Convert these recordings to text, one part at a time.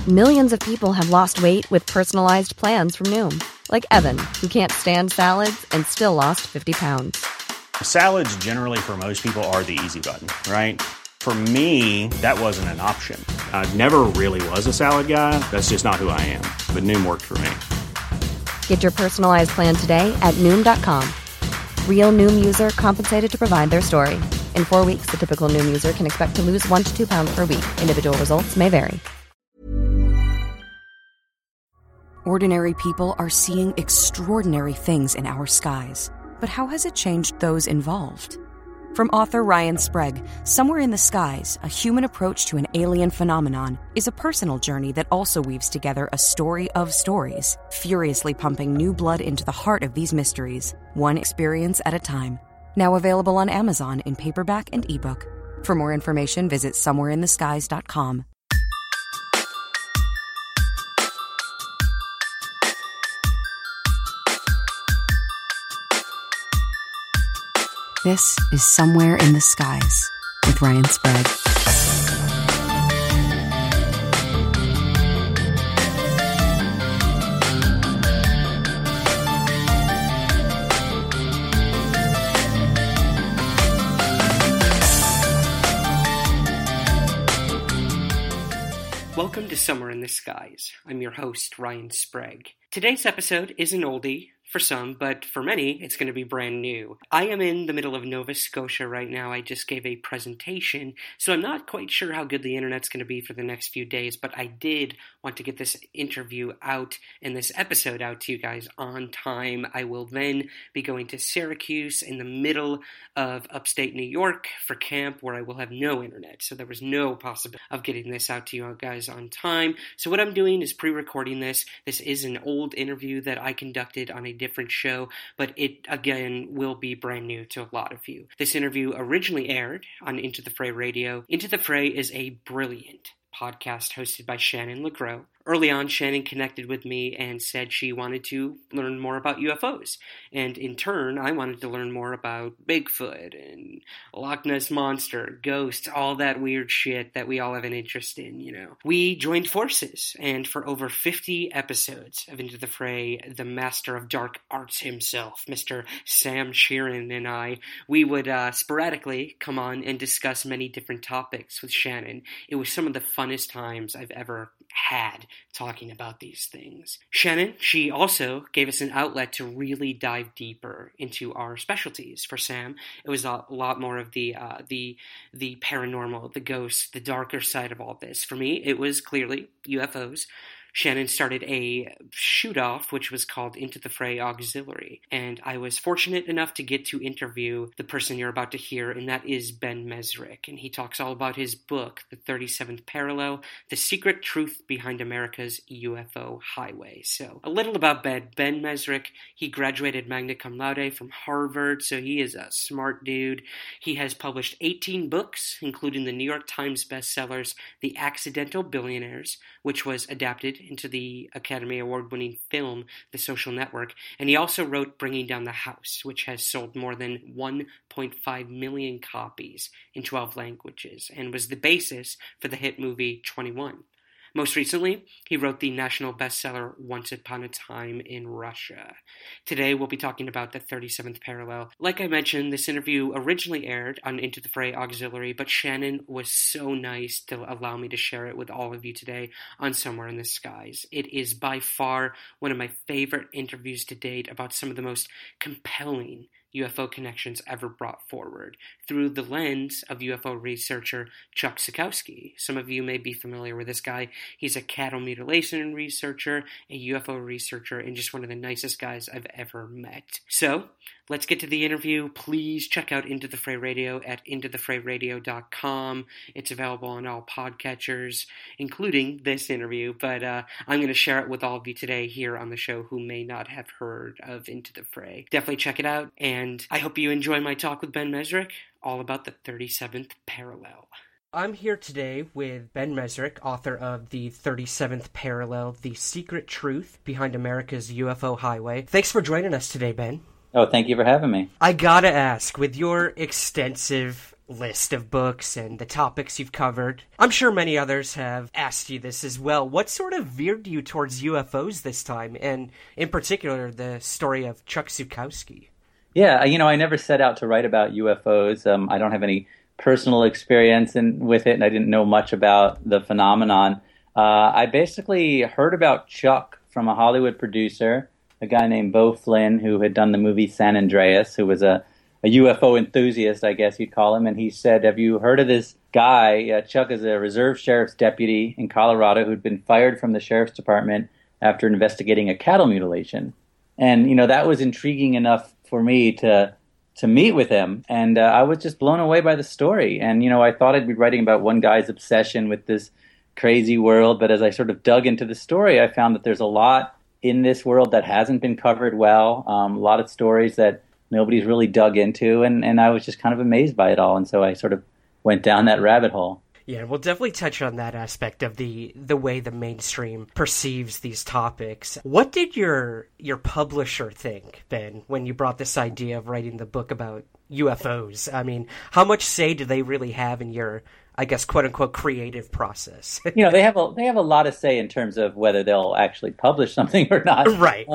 Millions of people have lost weight with personalized plans from Noom. Like Evan, who can't stand salads and still lost 50 pounds. Salads generally for most people are the easy button, right? For me, that wasn't an option. I never really was a salad guy. That's just not who I am. But Noom worked for me. Get your personalized plan today at Noom.com. Real Noom user compensated to provide their story. In 4 weeks, the typical Noom user can expect to lose 1 to 2 pounds per week. Individual results may vary. Ordinary people are seeing extraordinary things in our skies. But how has it changed those involved? From author Ryan Sprague, Somewhere in the Skies, A Human Approach to an Alien Phenomenon, is a personal journey that also weaves together a story of stories, furiously pumping new blood into the heart of these mysteries, one experience at a time. Now available on Amazon in paperback and ebook. For more information, visit somewhereintheskies.com. This is Somewhere in the Skies with Ryan Sprague. Welcome to Somewhere in the Skies. I'm your host, Ryan Sprague. Today's episode is an oldie for some, but for many, it's going to be brand new. I am in the middle of Nova Scotia right now. I just gave a presentation, so I'm not quite sure how good the internet's going to be for the next few days, but I did want to get this interview out and this episode out to you guys on time. I will then be going to Syracuse in the middle of upstate New York for camp, where I will have no internet, so there was no possibility of getting this out to you guys on time. So what I'm doing is pre-recording this. This is an old interview that I conducted on a different show, but it again will be brand new to a lot of you. This interview originally aired on Into the Fray Radio. Into the Fray is a brilliant podcast hosted by Shannon LeGros. Early on, Shannon connected with me and said she wanted to learn more about UFOs. And in turn, I wanted to learn more about Bigfoot and Loch Ness Monster, ghosts, all that weird shit that we all have an interest in, you know. We joined forces, and for over 50 episodes of Into the Fray, the master of dark arts himself, Mr. Sam Sheeran, and I, we would sporadically come on and discuss many different topics with Shannon. It was some of the funnest times I've ever had talking about these things. Shannon, she also gave us an outlet to really dive deeper into our specialties. For Sam, it was a lot more of the paranormal, the ghosts, the darker side of all this. For me, it was clearly UFOs. Shannon started a shoot-off, which was called Into the Fray Auxiliary, and I was fortunate enough to get to interview the person you're about to hear, and that is Ben Mezrich, and he talks all about his book, The 37th Parallel, The Secret Truth Behind America's UFO Highway. So, a little about Ben. Ben Mezrich, he graduated magna cum laude from Harvard, so he is a smart dude. He has published 18 books, including the New York Times bestsellers, The Accidental Billionaires, which was adapted into the Academy Award-winning film, The Social Network, and he also wrote Bringing Down the House, which has sold more than 1.5 million copies in 12 languages, and was the basis for the hit movie 21. Most recently, he wrote the national bestseller Once Upon a Time in Russia. Today, we'll be talking about the 37th Parallel. Like I mentioned, this interview originally aired on Into the Fray Auxiliary, but Shannon was so nice to allow me to share it with all of you today on Somewhere in the Skies. It is by far one of my favorite interviews to date about some of the most compelling UFO connections ever brought forward through the lens of UFO researcher Chuck Sikowski. Some of you may be familiar with this guy. He's a cattle mutilation researcher, a UFO researcher, and just one of the nicest guys I've ever met. So, let's get to the interview. Please check out Into the Fray Radio at intothefrayradio.com. It's available on all podcatchers, including this interview, but I'm going to share it with all of you today here on the show who may not have heard of Into the Fray. Definitely check it out, and I hope you enjoy my talk with Ben Mezrich, all about the 37th Parallel. I'm here today with Ben Mezrich, author of The 37th Parallel, The Secret Truth Behind America's UFO Highway. Thanks for joining us today, Ben. Oh, thank you for having me. I gotta ask, with your extensive list of books and the topics you've covered. I'm sure many others have asked you this as well. What sort of veered you towards UFOs this time, and in particular, the story of Chuck Zukowski? Yeah, I never set out to write about UFOs. I don't have any personal experience with it, and I didn't know much about the phenomenon. I basically heard about Chuck from a Hollywood producer, a guy named Beau Flynn, who had done the movie San Andreas, who was a UFO enthusiast, I guess you'd call him. And he said, have you heard of this guy? Chuck is a reserve sheriff's deputy in Colorado who'd been fired from the sheriff's department after investigating a cattle mutilation. And, that was intriguing enough for me to meet with him. And I was just blown away by the story. And, I thought I'd be writing about one guy's obsession with this crazy world. But as I sort of dug into the story, I found that there's a lot in this world that hasn't been covered well, a lot of stories that nobody's really dug into, and I was just kind of amazed by it all, and so I sort of went down that rabbit hole. Yeah, we'll definitely touch on that aspect of the way the mainstream perceives these topics. What did your publisher think, Ben, when you brought this idea of writing the book about UFOs? I mean, how much say do they really have in your, I guess, quote unquote, creative process? They have a lot of say in terms of whether they'll actually publish something or not. Right.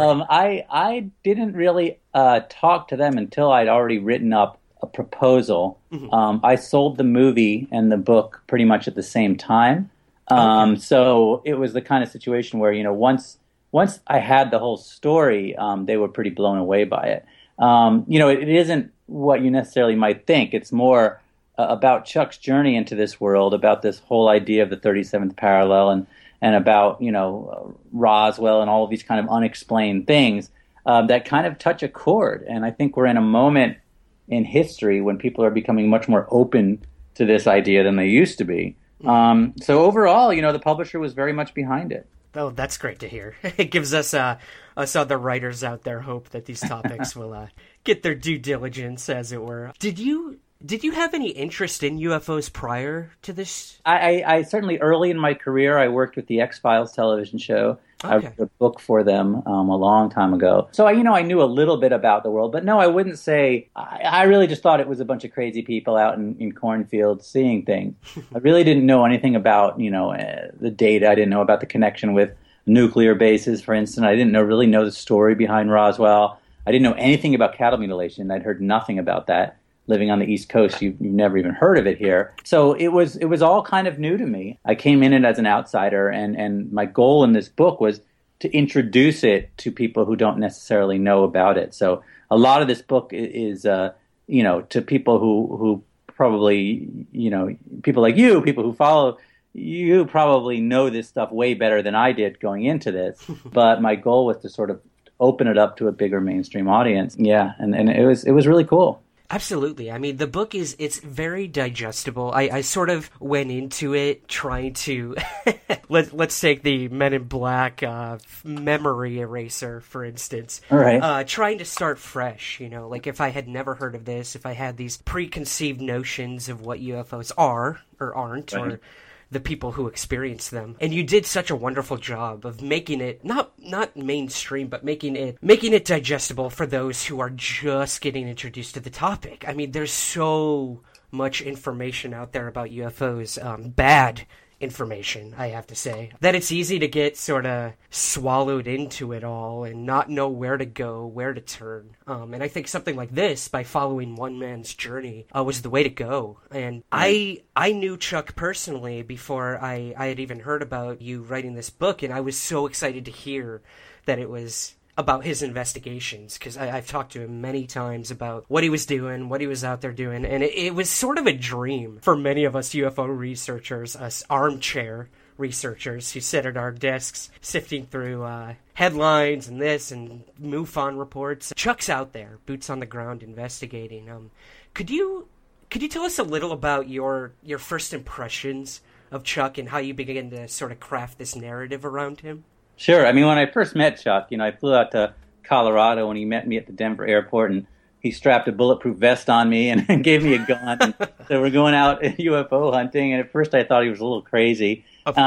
I didn't really talk to them until I'd already written up a proposal. Mm-hmm. I sold the movie and the book pretty much at the same time. Okay. So it was the kind of situation where, once I had the whole story, they were pretty blown away by it. It isn't what you necessarily might think. It's more about Chuck's journey into this world, about this whole idea of the 37th parallel, and about, Roswell and all of these kind of unexplained things that kind of touch a chord. And I think we're in a moment in history when people are becoming much more open to this idea than they used to be. So overall, the publisher was very much behind it. Oh, that's great to hear. It gives us other writers out there hope that these topics will get their due diligence, as it were. Did you have any interest in UFOs prior to this? I certainly, early in my career, I worked with the X-Files television show. Okay. I wrote a book for them a long time ago. So, I knew a little bit about the world. But no, I wouldn't say, I really just thought it was a bunch of crazy people out in cornfields seeing things. I really didn't know anything about, the data. I didn't know about the connection with nuclear bases, for instance. I didn't really know the story behind Roswell. I didn't know anything about cattle mutilation. I'd heard nothing about that. Living on the East Coast, you've never even heard of it here. So it was all kind of new to me. I came in it as an outsider, and my goal in this book was to introduce it to people who don't necessarily know about it. So a lot of this book is, to people who probably, people like you, people who follow you probably know this stuff way better than I did going into this. But my goal was to sort of open it up to a bigger mainstream audience. Yeah, and it was really cool. Absolutely. I mean, the book it's very digestible. I sort of went into it trying to, let's take the Men in Black memory eraser, for instance. All right. Trying to start fresh, like if I had never heard of this, if I had these preconceived notions of what UFOs are or aren't, right, or the people who experience them. And you did such a wonderful job of making it not mainstream, but making it digestible for those who are just getting introduced to the topic. I mean, there's so much information out there about UFOs, bad information, I have to say, that it's easy to get sort of swallowed into it all and not know where to go, where to turn. And I think something like this, by following one man's journey, was the way to go. And I knew Chuck personally before I had even heard about you writing this book, and I was so excited to hear that it was about his investigations, because I've talked to him many times about what he was doing, what he was out there doing, and it was sort of a dream for many of us UFO researchers, us armchair researchers who sit at our desks sifting through headlines and this and MUFON reports. Chuck's out there, boots on the ground, investigating. Could you tell us a little about your first impressions of Chuck and how you began to sort of craft this narrative around him? Sure. I mean, when I first met Chuck, I flew out to Colorado when he met me at the Denver airport, and he strapped a bulletproof vest on me and gave me a gun. And so we're going out UFO hunting, and at first I thought he was a little crazy.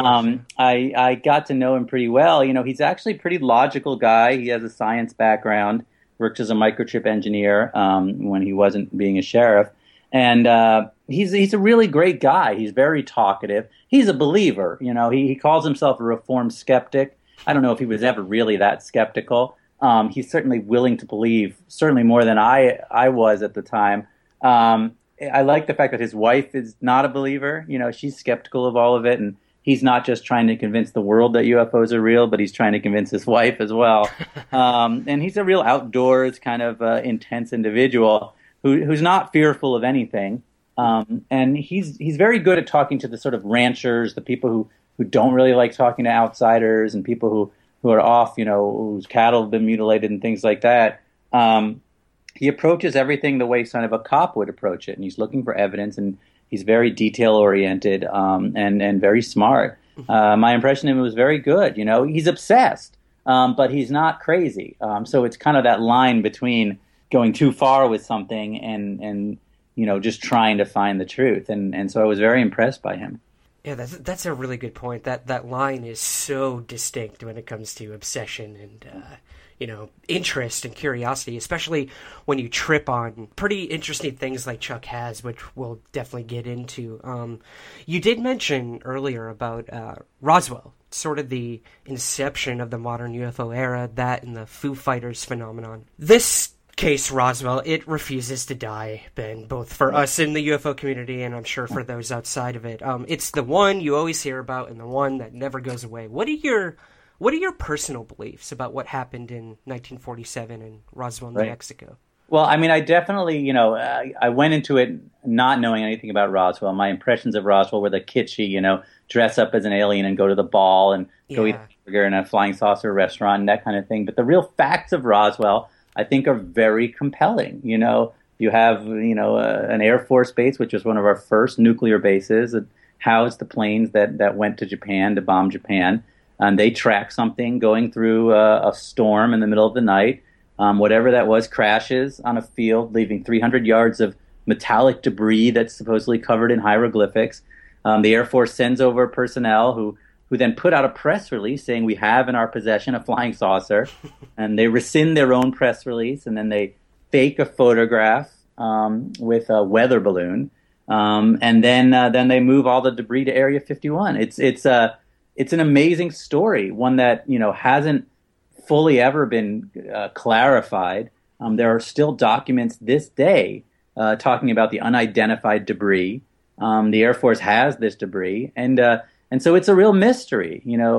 I got to know him pretty well. He's actually a pretty logical guy. He has a science background, worked as a microchip engineer when he wasn't being a sheriff. And he's a really great guy. He's very talkative. He's a believer. He calls himself a reformed skeptic. I don't know if he was ever really that skeptical. He's certainly willing to believe, certainly more than I was at the time. I like the fact that his wife is not a believer. She's skeptical of all of it, and he's not just trying to convince the world that UFOs are real, but he's trying to convince his wife as well. And he's a real outdoors kind of intense individual who's not fearful of anything. And he's very good at talking to the sort of ranchers, the people who don't really like talking to outsiders, and people who are off, whose cattle have been mutilated and things like that. He approaches everything the way kind of a cop would approach it, and he's looking for evidence, and he's very detail-oriented and very smart. My impression of him was very good. He's obsessed, but he's not crazy. So it's kind of that line between going too far with something and just trying to find the truth. And so I was very impressed by him. Yeah, that's a really good point. That line is so distinct when it comes to obsession and interest and curiosity, especially when you trip on pretty interesting things like Chuck has, which we'll definitely get into. You did mention earlier about Roswell, sort of the inception of the modern UFO era, that and the Foo Fighters phenomenon. This case, Roswell, it refuses to die, Ben, both for us in the UFO community and I'm sure for those outside of it. It's the one you always hear about and the one that never goes away. What are your personal beliefs about what happened in 1947 in Roswell, New Mexico? Well, I mean, I definitely, I went into it not knowing anything about Roswell. My impressions of Roswell were the kitschy, dress up as an alien and go to the ball and go eat a burger in a flying saucer restaurant and that kind of thing. But the real facts of Roswell, I think, are very compelling. You have, an Air Force base, which was one of our first nuclear bases that housed the planes that went to Japan to bomb Japan. And they track something going through a storm in the middle of the night. Whatever that was crashes on a field, leaving 300 yards of metallic debris that's supposedly covered in hieroglyphics. The Air Force sends over personnel who then put out a press release saying we have in our possession a flying saucer. And they rescind their own press release, and then they fake a photograph with a weather balloon. And then they move all the debris to Area 51. It's an amazing story, one that hasn't fully ever been clarified. There are still documents this day talking about the unidentified debris. The Air Force has this debris, and so it's a real mystery,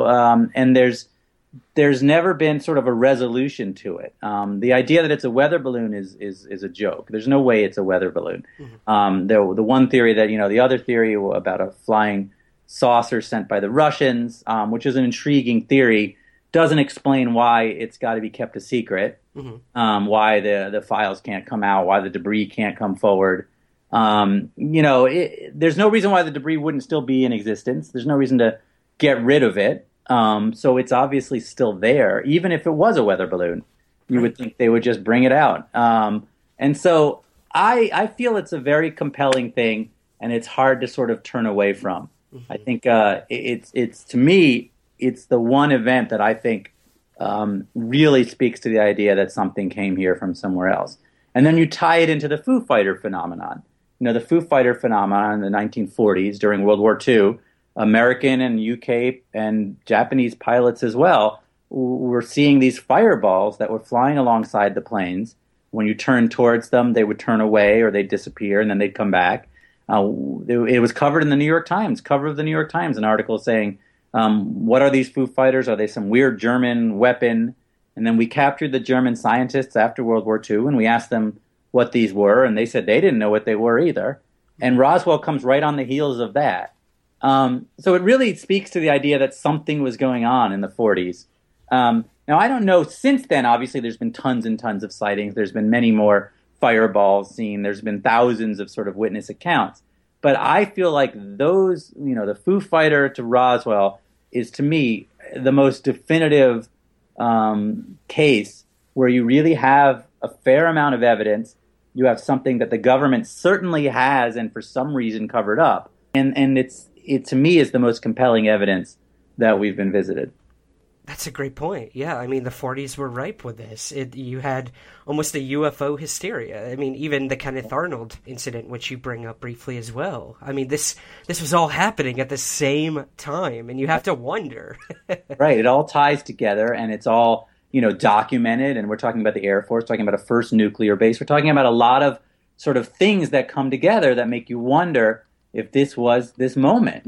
and there's never been sort of a resolution to it. The idea that it's a weather balloon is a joke. There's no way it's a weather balloon. Mm-hmm. The one theory that the other theory about a flying saucer sent by the Russians, which is an intriguing theory, doesn't explain why it's got to be kept a secret, why the files can't come out, why the debris can't come forward. There's no reason why the debris wouldn't still be in existence. There's no reason to get rid of it. So it's obviously still there. Even if it was a weather balloon, you would think they would just bring it out. And so I feel it's a very compelling thing, and it's hard to sort of turn away from. I think it's to me, it's the one event that I think really speaks to the idea that something came here from somewhere else. And then you tie it into the Foo Fighter phenomenon. The Foo Fighter phenomenon in the 1940s during World War II, American and UK and Japanese pilots as well were seeing these fireballs that were flying alongside the planes. When you turned towards them, they would turn away or they'd disappear, and then they'd come back. It was covered in the New York Times, cover of the New York Times, an article saying, what are these Foo Fighters? Are they some weird German weapon? And then we captured the German scientists after World War II, and we asked them what these were, and they said they didn't know what they were either. And Roswell comes right on the heels of that. So it really speaks to the idea that something was going on in the 40s. Now, I don't know, since then, obviously, there's been tons and tons of sightings. There's been many more fireballs seen. There's been thousands of sort of witness accounts. But I feel like those, the Foo Fighter to Roswell is, to me, the most definitive case where you really have a fair amount of evidence. You have something that the government certainly has and for some reason covered up. And it to me is the most compelling evidence that we've been visited. That's That's a great point. Yeah, I mean, the 40s were ripe with this. You had almost a UFO hysteria. I mean, even the Kenneth Arnold incident, which you bring up briefly as well. I mean, this was all happening at the same time, and you have to wonder. Right. It all ties together, and it's all, documented. And we're talking about the Air Force, talking about a first nuclear base. We're talking about a lot of sort of things that come together that make you wonder if this was this moment,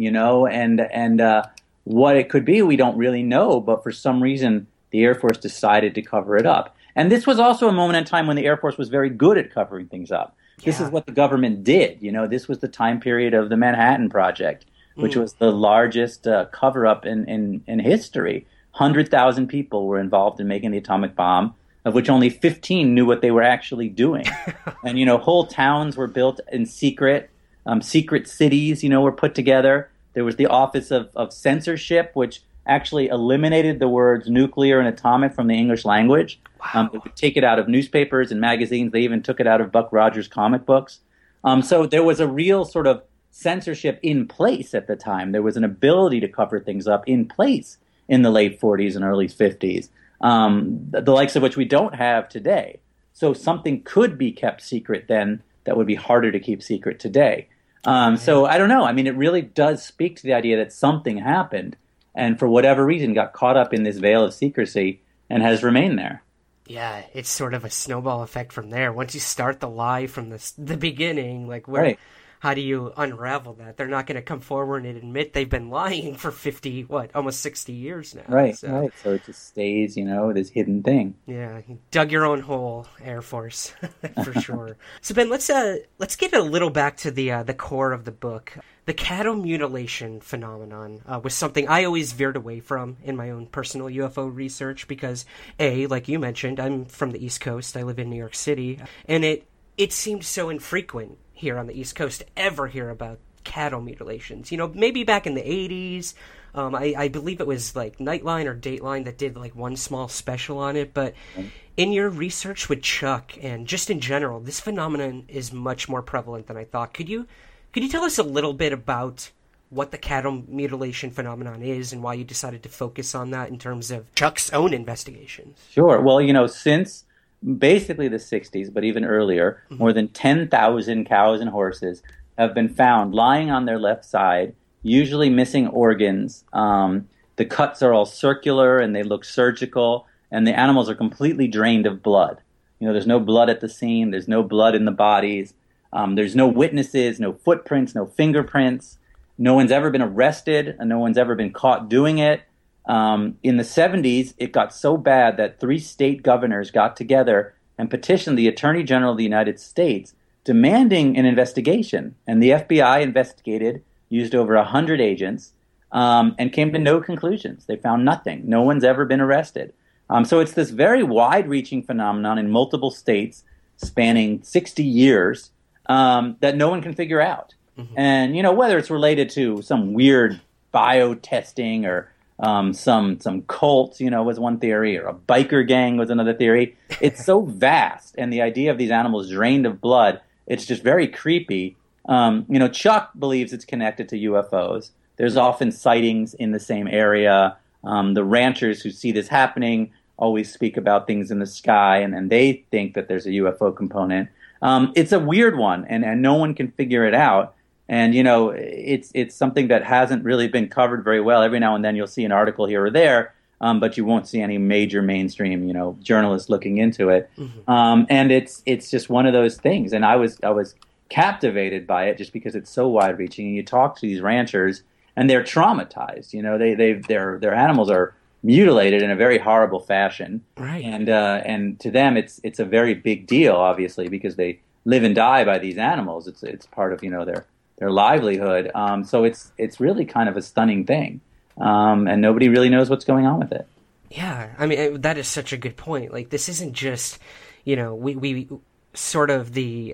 and what it could be, we don't really know, but for some reason, the Air Force decided to cover it up. And this was also a moment in time when the Air Force was very good at covering things up. Yeah. This is what the government did. This was the time period of the Manhattan Project, which was the largest cover-up in history. 100,000 people were involved in making the atomic bomb, of which only 15 knew what they were actually doing. And, whole towns were built in secret. Secret cities, were put together. There was the Office of Censorship, which actually eliminated the words nuclear and atomic from the English language. Wow. They would take it out of newspapers and magazines. They even took it out of Buck Rogers comic books. So there was a real sort of censorship in place at the time. There was an ability to cover things up in place in the late 40s and early 50s, the likes of which we don't have today. So something could be kept secret then that would be harder to keep secret today. So I don't know. I mean, it really does speak to the idea that something happened and for whatever reason got caught up in this veil of secrecy and has remained there. Yeah, it's sort of a snowball effect from there. Once you start the lie from the beginning, like where, how do you unravel that? They're not going to come forward and admit they've been lying for almost 60 years now. Right. So it just stays, this hidden thing. Yeah, you dug your own hole, Air Force, for sure. So Ben, let's get a little back to the core of the book. The cattle mutilation phenomenon was something I always veered away from in my own personal UFO research because, like you mentioned, I'm from the East Coast. I live in New York City, and it seemed so infrequent here on the East Coast to ever hear about cattle mutilations. Maybe back in the 80s, I believe it was like Nightline or Dateline that did like one small special on it. But in your research with Chuck and just in general, this phenomenon is much more prevalent than I thought. Could you tell us a little bit about what the cattle mutilation phenomenon is and why you decided to focus on that in terms of Chuck's own investigations? Sure. Well, since basically the 60s, but even earlier, more than 10,000 cows and horses have been found lying on their left side, usually missing organs. The cuts are all circular and they look surgical, and the animals are completely drained of blood. There's no blood at the scene. There's no blood in the bodies. There's no witnesses, no footprints, no fingerprints. No one's ever been arrested, and no one's ever been caught doing it. In the 70s, it got so bad that 3 state governors got together and petitioned the Attorney General of the United States demanding an investigation. And the FBI investigated, used over 100 agents, and came to no conclusions. They found nothing. No one's ever been arrested. So it's this very wide-reaching phenomenon in multiple states spanning 60 years that no one can figure out. Mm-hmm. And, whether it's related to some weird biotesting or some cult, was one theory, or a biker gang was another theory. It's so vast, and the idea of these animals drained of blood, it's just very creepy. Chuck believes it's connected to UFOs. There's often sightings in the same area. The ranchers who see this happening always speak about things in the sky, and they think that there's a UFO component. It's a weird one, and no one can figure it out. And, it's something that hasn't really been covered very well. Every now and then you'll see an article here or there, but you won't see any major mainstream, journalists looking into it. Mm-hmm. And it's just one of those things. And I was captivated by it just because it's so wide-reaching. And you talk to these ranchers, and they're traumatized. Their animals are mutilated in a very horrible fashion. Right. And to them, it's a very big deal, obviously, because they live and die by these animals. It's part of their livelihood. So it's really kind of a stunning thing. And nobody really knows what's going on with it. Yeah, I mean, that is such a good point. Like, this isn't just, we sort of the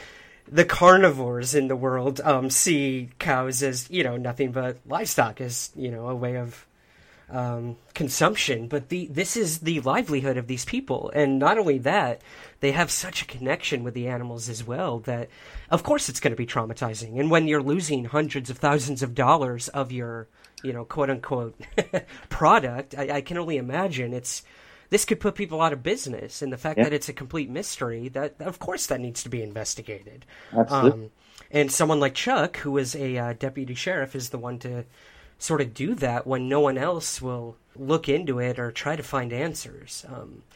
carnivores in the world see cows as, nothing but livestock, as, a way of consumption, but this is the livelihood of these people. And not only that, they have such a connection with the animals as well that, of course, it's going to be traumatizing. And when you're losing hundreds of thousands of dollars of your, quote unquote product, I can only imagine this could put people out of business. And the fact that it's a complete mystery, that of course that needs to be investigated. Absolutely. And someone like Chuck, who is a deputy sheriff, is the one to sort of do that when no one else will look into it or try to find answers.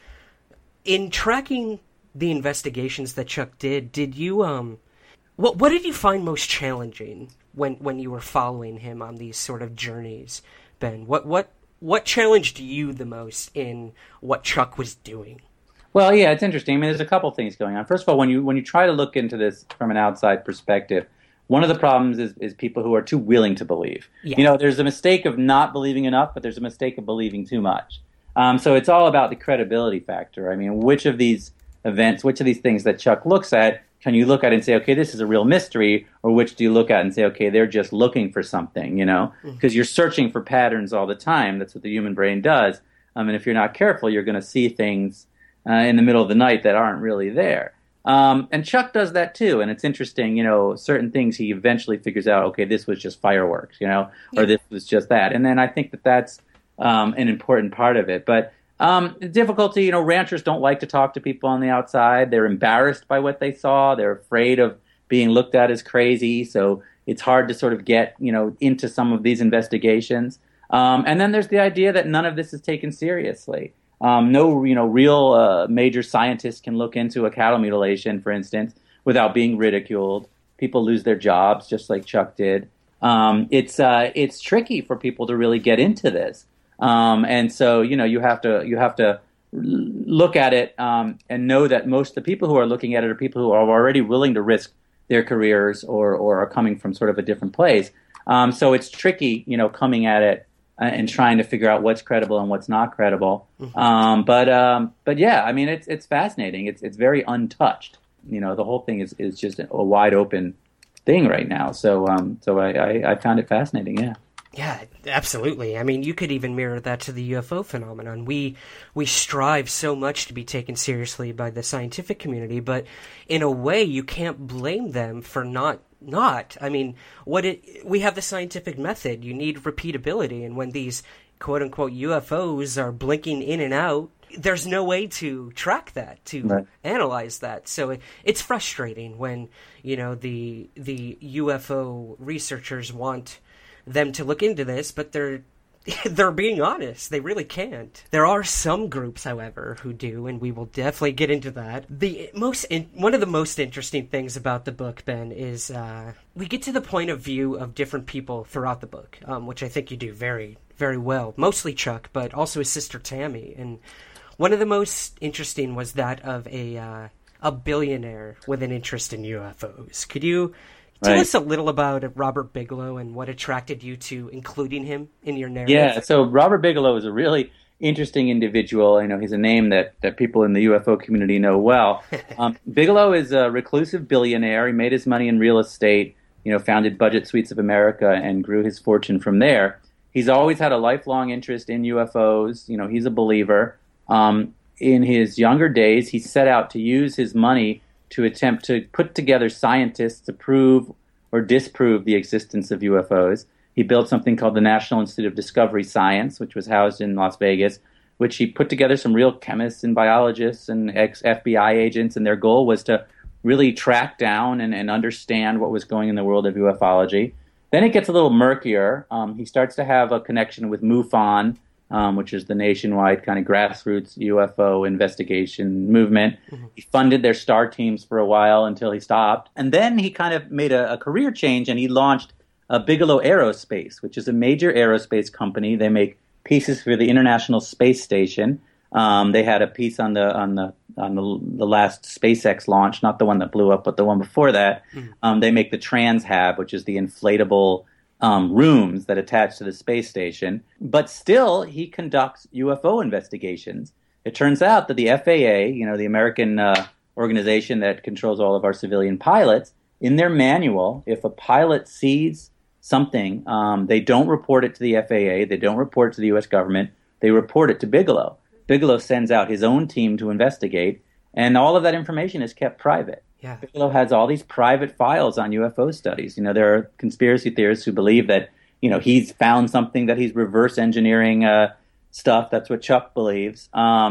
In tracking the investigations that Chuck did you what did you find most challenging when you were following him on these sort of journeys, Ben? What challenged you the most in what Chuck was doing? Well, yeah, it's interesting. I mean, there's a couple things going on. First of all, when you try to look into this from an outside perspective, one of the problems is people who are too willing to believe. Yeah. There's a mistake of not believing enough, but there's a mistake of believing too much. So it's all about the credibility factor. I mean, which of these events, which of these things that Chuck looks at, can you look at and say, okay, this is a real mystery, or which do you look at and say, okay, they're just looking for something, because you're searching for patterns all the time. That's what the human brain does. And if you're not careful, you're going to see things in the middle of the night that aren't really there. And Chuck does that too, and it's interesting, certain things he eventually figures out, okay, this was just fireworks, or this was just that. And then I think that's an important part of it. But the difficulty, ranchers don't like to talk to people on the outside. They're embarrassed by what they saw. They're afraid of being looked at as crazy, so it's hard to sort of get, into some of these investigations. And then there's the idea that none of this is taken seriously. No, real major scientists can look into a cattle mutilation, for instance, without being ridiculed. People lose their jobs, just like Chuck did. It's tricky for people to really get into this, and so you have to look at it and know that most of the people who are looking at it are people who are already willing to risk their careers or are coming from sort of a different place. So it's tricky, coming at it and trying to figure out what's credible and what's not credible. Mm-hmm. But yeah, I mean, it's fascinating. It's very untouched. The whole thing is just a wide open thing right now. So I found it fascinating. Yeah. Yeah, absolutely. I mean, you could even mirror that to the UFO phenomenon. We strive so much to be taken seriously by the scientific community, but in a way, you can't blame them for not. I mean, we have the scientific method. You need repeatability, and when these quote-unquote UFOs are blinking in and out, there's no way to track that, to analyze that. So it's frustrating when, the UFO researchers want them to look into this, but they're being honest. They really can't. There are some groups, however, who do, and we will definitely get into that. One of the most interesting things about the book, Ben, is we get to the point of view of different people throughout the book, which I think you do very, very well. Mostly Chuck, but also his sister Tammy. And one of the most interesting was that of a billionaire with an interest in UFOs. Could you tell us a little about Robert Bigelow and what attracted you to including him in your narrative? Yeah, so Robert Bigelow is a really interesting individual. He's a name that people in the UFO community know well. Bigelow is a reclusive billionaire. He made his money in real estate, founded Budget Suites of America and grew his fortune from there. He's always had a lifelong interest in UFOs. He's a believer. In his younger days, he set out to use his money to attempt to put together scientists to prove or disprove the existence of UFOs. He built something called the National Institute of Discovery Science, which was housed in Las Vegas, which he put together some real chemists and biologists and ex-FBI agents, and their goal was to really track down and understand what was going in the world of ufology. Then it gets a little murkier. He starts to have a connection with MUFON, which is the nationwide kind of grassroots UFO investigation movement. Mm-hmm. He funded their star teams for a while until he stopped. And then he kind of made a career change, and he launched Bigelow Aerospace, which is a major aerospace company. They make pieces for the International Space Station. They had a piece on the last SpaceX launch, not the one that blew up, but the one before that. Mm-hmm. They make the Transhab, which is the inflatable rooms that attach to the space station, but still he conducts UFO investigations. It turns out that the FAA, the American organization that controls all of our civilian pilots, in their manual, if a pilot sees something, they don't report it to the FAA. They don't report it to the U.S. government. They report it to Bigelow. Bigelow sends out his own team to investigate, and all of that information is kept private. Yeah. Bigelow has all these private files on UFO studies. There are conspiracy theorists who believe that, he's found something, that he's reverse engineering stuff. That's what Chuck believes.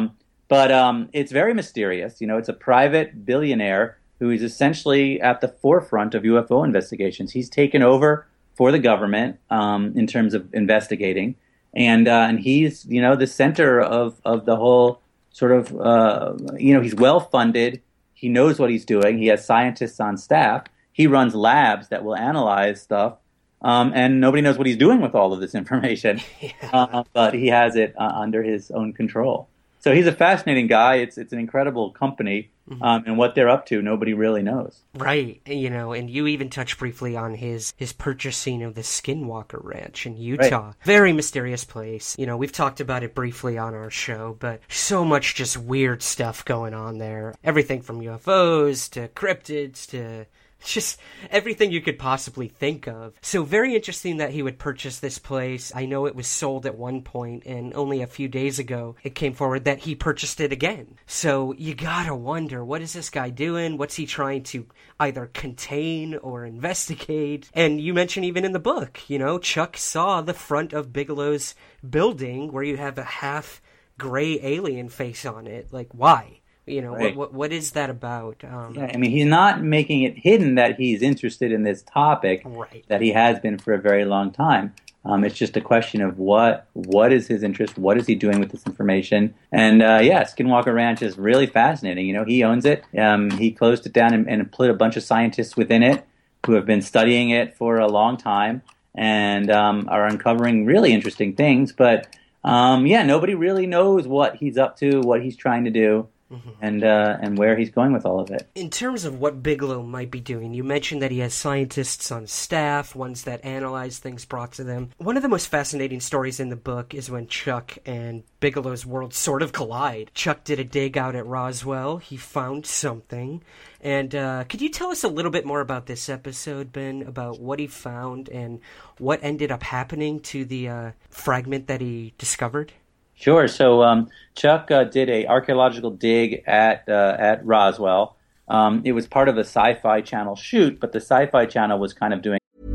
But it's very mysterious. It's a private billionaire who is essentially at the forefront of UFO investigations. He's taken over for the government in terms of investigating. And he's, the center of the whole sort of, he's well-funded. He knows what he's doing. He has scientists on staff. He runs labs that will analyze stuff. And nobody knows what he's doing with all of this information. But he has it under his own control. So he's a fascinating guy. It's an incredible company. And what they're up to, nobody really knows. Right. And you even touched briefly on his purchasing of the Skinwalker Ranch in Utah. Right. Very mysterious place. We've talked about it briefly on our show, but so much just weird stuff going on there. Everything from UFOs to cryptids to just everything you could possibly think of. So very interesting that he would purchase this place. I know it was sold at one point, and only a few days ago it came forward that he purchased it again. So you gotta wonder, what is this guy doing? What's he trying to either contain or investigate? And you mentioned even in the book, Chuck saw the front of Bigelow's building where you have a half gray alien face on it. Like, why? Right. What is that about? He's not making it hidden that he's interested in this topic, right, that he has been for a very long time. It's just a question of what is his interest, what is he doing with this information. And Skinwalker Ranch is really fascinating. He owns it. He closed it down and put a bunch of scientists within it who have been studying it for a long time and are uncovering really interesting things. But nobody really knows what he's up to, what he's trying to do. And where he's going with all of it. In terms of what Bigelow might be doing, you mentioned that he has scientists on staff, ones that analyze things brought to them. One of the most fascinating stories in the book is when Chuck and Bigelow's worlds sort of collide. Chuck did a dig out at Roswell. He found something. And could you tell us a little bit more about this episode, Ben, about what he found and what ended up happening to the fragment that he discovered? Sure. So Chuck did a archaeological dig at Roswell. It was part of a Sci-Fi Channel shoot, but the Sci-Fi Channel was kind of doing.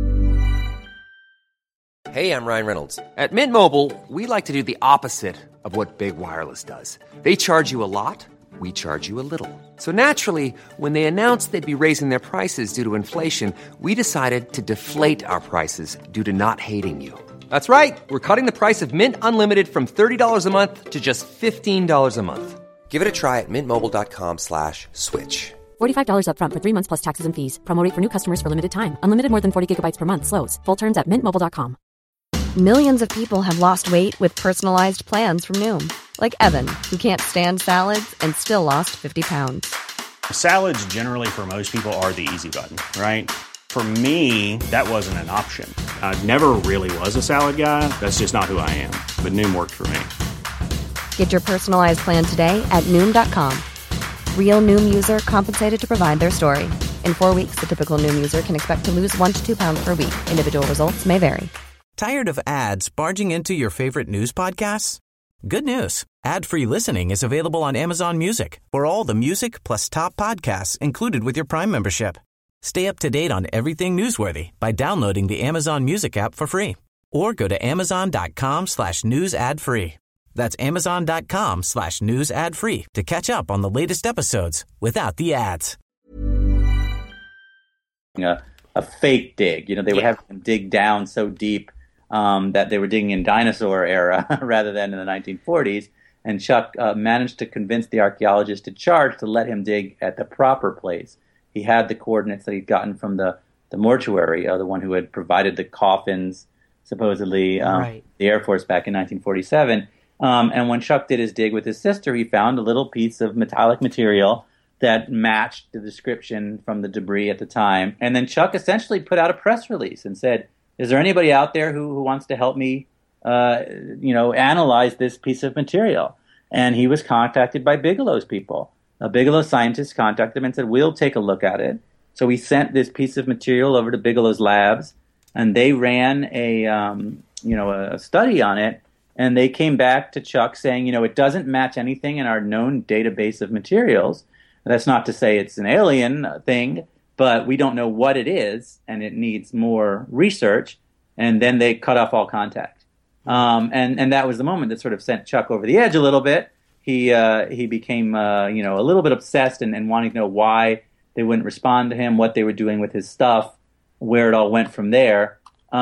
Hey, I'm Ryan Reynolds. At Mint Mobile, we like to do the opposite of what Big Wireless does. They charge you a lot. We charge you a little. So naturally, when they announced they'd be raising their prices due to inflation, we decided to deflate our prices due to not hating you. That's right. We're cutting the price of Mint Unlimited from $30 a month to just $15 a month. Give it a try at mintmobile.com/switch. $45 up front for 3 months plus taxes and fees. Promo rate for new customers for limited time. Unlimited more than 40 gigabytes per month slows. Full terms at mintmobile.com. Millions of people have lost weight with personalized plans from Noom. Like Evan, who can't stand salads and still lost 50 pounds. Salads generally for most people are the easy button, right? For me, that wasn't an option. I never really was a salad guy. That's just not who I am. But Noom worked for me. Get your personalized plan today at Noom.com. Real Noom user compensated to provide their story. In 4 weeks, the typical Noom user can expect to lose 1 to 2 pounds per week. Individual results may vary. Tired of ads barging into your favorite news podcasts? Good news. Ad-free listening is available on Amazon Music for all the music plus top podcasts included with your Prime membership. Stay up to date on everything newsworthy by downloading the Amazon Music app for free or go to amazon.com/news ad free. That's amazon.com/news ad free to catch up on the latest episodes without the ads. A fake dig. They would have them dig down so deep that they were digging in dinosaur era rather than in the 1940s. And Chuck managed to convince the archaeologist in charge to let him dig at the proper place. He had the coordinates that he'd gotten from the mortuary, the one who had provided the coffins, supposedly, the Air Force back in 1947. And when Chuck did his dig with his sister, he found a little piece of metallic material that matched the description from the debris at the time. And then Chuck essentially put out a press release and said, is there anybody out there who wants to help me, analyze this piece of material? And he was contacted by Bigelow's people. Bigelow scientists contacted him and said, we'll take a look at it. So we sent this piece of material over to Bigelow's labs, and they ran a study on it, and they came back to Chuck saying, it doesn't match anything in our known database of materials. That's not to say it's an alien thing, but we don't know what it is, and it needs more research. And then they cut off all contact. And that was the moment that sort of sent Chuck over the edge a little bit. He became a little bit obsessed and wanting to know why they wouldn't respond to him, what they were doing with his stuff, where it all went from there.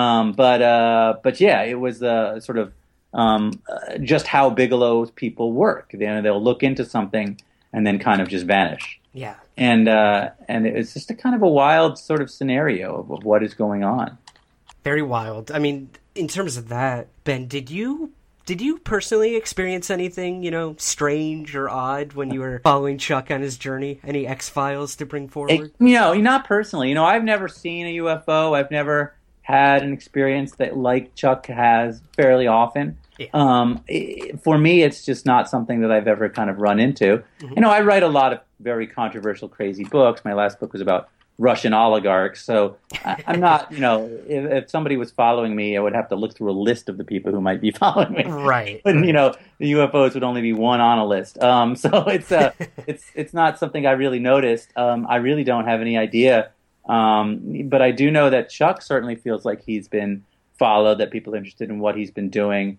But yeah, it was sort of just how Bigelow's people work. They'll look into something and then kind of just vanish. Yeah. And it's just a kind of a wild sort of scenario of what is going on. Very wild. I mean, in terms of that, Ben, did you personally experience anything, strange or odd when you were following Chuck on his journey? Any X-Files to bring forward? Not personally. I've never seen a UFO. I've never had an experience that like Chuck has fairly often. Yeah. For me, it's just not something that I've ever kind of run into. Mm-hmm. I write a lot of very controversial, crazy books. My last book was about Russian oligarchs. So I'm not, if somebody was following me, I would have to look through a list of the people who might be following me. Right. And, the UFOs would only be one on a list. So it's not something I really noticed. I really don't have any idea. But I do know that Chuck certainly feels like he's been followed, that people are interested in what he's been doing.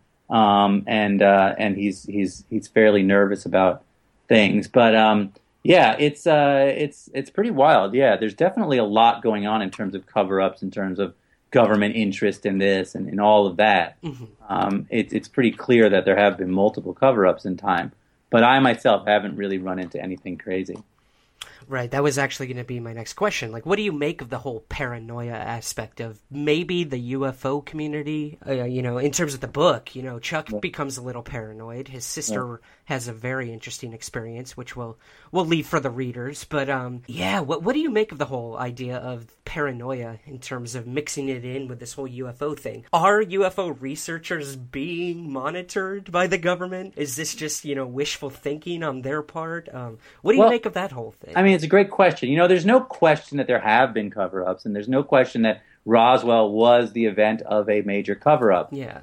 And he's fairly nervous about things. But, yeah, it's pretty wild. Yeah, there's definitely a lot going on in terms of cover-ups, in terms of government interest in this and all of that. Mm-hmm. It's pretty clear that there have been multiple cover-ups in time, but I myself haven't really run into anything crazy. Right, that was actually going to be my next question. What do you make of the whole paranoia aspect of maybe the UFO community? In terms of the book, Chuck becomes a little paranoid. His sister has a very interesting experience, which we'll leave for the readers. But what do you make of the whole idea of paranoia in terms of mixing it in with this whole UFO thing? Are UFO researchers being monitored by the government? Is this just wishful thinking on their part? What do you make of that whole thing? I mean, it's a great question. There's no question that there have been cover-ups, and there's no question that Roswell was the event of a major cover-up. Yeah.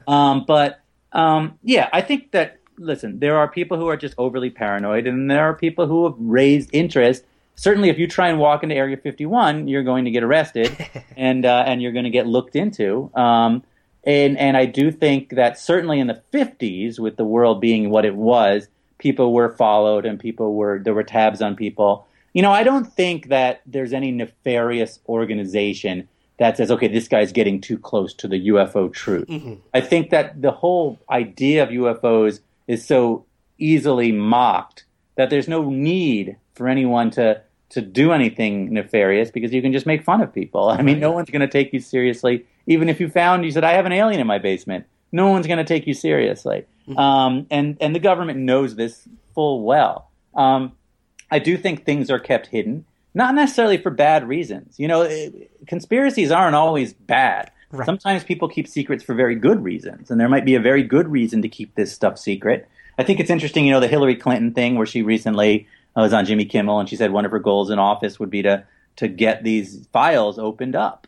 I think that, listen, there are people who are just overly paranoid, and there are people who have raised interest. Certainly, if you try and walk into Area 51, you're going to get arrested, and you're going to get looked into. And I do think that certainly in the 50s, with the world being what it was, people were followed, and there were tabs on people. I don't think that there's any nefarious organization that says, okay, this guy's getting too close to the UFO truth. Mm-hmm. I think that the whole idea of UFOs is so easily mocked that there's no need for anyone to do anything nefarious, because you can just make fun of people. I mean, no one's going to take you seriously. Even if you said, I have an alien in my basement, no one's going to take you seriously. Mm-hmm. And the government knows this full well. I do think things are kept hidden, not necessarily for bad reasons. Conspiracies aren't always bad. Right. Sometimes people keep secrets for very good reasons, and there might be a very good reason to keep this stuff secret. I think it's interesting, the Hillary Clinton thing, where she recently was on Jimmy Kimmel, and she said one of her goals in office would be to get these files opened up.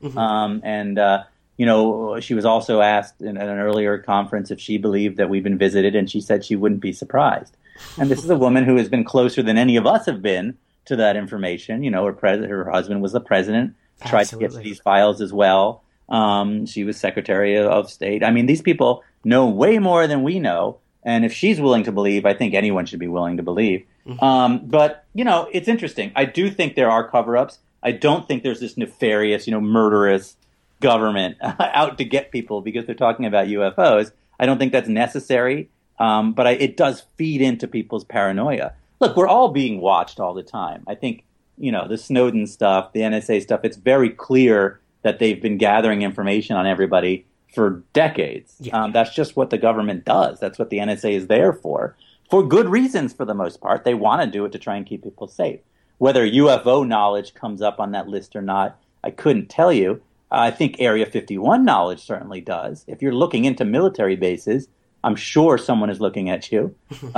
Mm-hmm. She was also asked at an earlier conference if she believed that we've been visited, and she said she wouldn't be surprised. And this is a woman who has been closer than any of us have been to that information. Her husband was the president, tried to get to these files as well. She was Secretary of State. I mean, these people know way more than we know. And if she's willing to believe, I think anyone should be willing to believe. Mm-hmm. But it's interesting. I do think there are cover-ups. I don't think there's this nefarious, murderous government out to get people because they're talking about UFOs. I don't think that's necessary. But it does feed into people's paranoia. Look, we're all being watched all the time. I think, the Snowden stuff, the NSA stuff, it's very clear that they've been gathering information on everybody for decades. Yeah. That's just what the government does. That's what the NSA is there for good reasons for the most part. They want to do it to try and keep people safe. Whether UFO knowledge comes up on that list or not, I couldn't tell you. I think Area 51 knowledge certainly does. If you're looking into military bases, I'm sure someone is looking at you,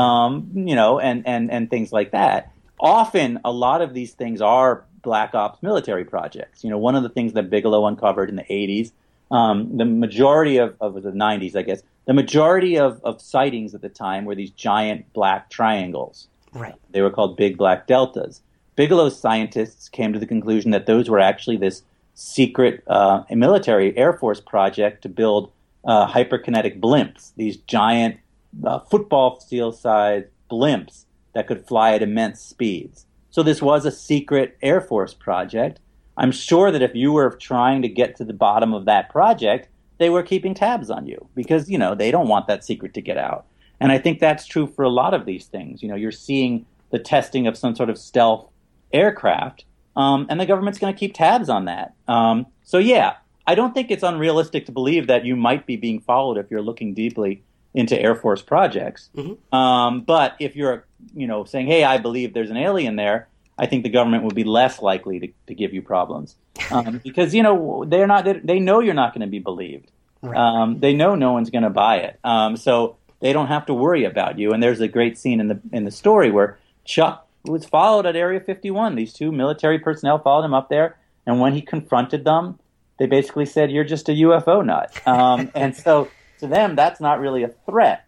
and things like that. Often, a lot of these things are black ops military projects. One of the things that Bigelow uncovered in the 80s The majority of the 90s, I guess, the majority of sightings at the time were these giant black triangles. Right. They were called big black deltas. Bigelow's scientists came to the conclusion that those were actually this secret military Air Force project to build hyperkinetic blimps, these giant football field-sized blimps that could fly at immense speeds. So this was a secret Air Force project. I'm sure that if you were trying to get to the bottom of that project, they were keeping tabs on you because, they don't want that secret to get out. And I think that's true for a lot of these things. You're seeing the testing of some sort of stealth aircraft, and the government's going to keep tabs on that. So yeah, I don't think it's unrealistic to believe that you might be being followed if you're looking deeply into Air Force projects. Mm-hmm. But if you're, saying, hey, I believe there's an alien there, I think the government would be less likely to give you problems because, they know you're not going to be believed. Right. They know no one's going to buy it. So they don't have to worry about you. And there's a great scene in the story where Chuck was followed at Area 51. These two military personnel followed him up there. And when he confronted them, they basically said, you're just a UFO nut. And so to them, that's not really a threat.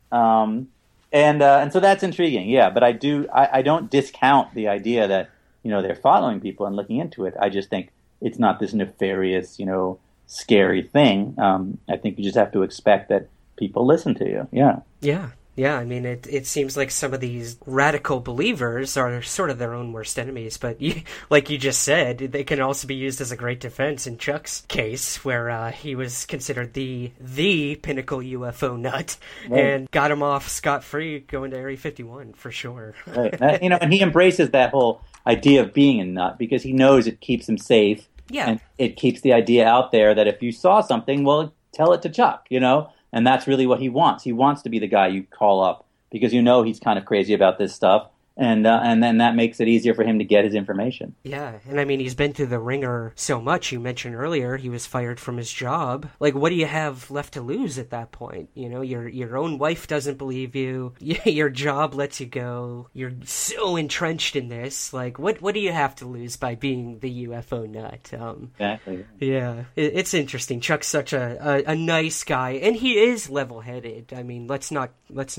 And so that's intriguing. Yeah. But I don't discount the idea that, they're following people and looking into it. I just think it's not this nefarious, scary thing. I think you just have to expect that people listen to you. Yeah. Yeah. Yeah, I mean, it seems like some of these radical believers are sort of their own worst enemies, but like you just said, they can also be used as a great defense in Chuck's case, where he was considered the pinnacle UFO nut, right, and got him off scot-free going to Area 51, for sure. Right. And he embraces that whole idea of being a nut because he knows it keeps him safe, and it keeps the idea out there that if you saw something, well, tell it to Chuck, And that's really what he wants. He wants to be the guy you call up because he's kind of crazy about this stuff. And then that makes it easier for him to get his information. Yeah, and I mean, he's been through the ringer so much. You mentioned earlier he was fired from his job. Like, what do you have left to lose at that point? Your own wife doesn't believe you. Your job lets you go. You're so entrenched in this. Like, what do you have to lose by being the UFO nut? Exactly. Yeah, it's interesting. Chuck's such a nice guy, and he is level-headed. I mean, let's not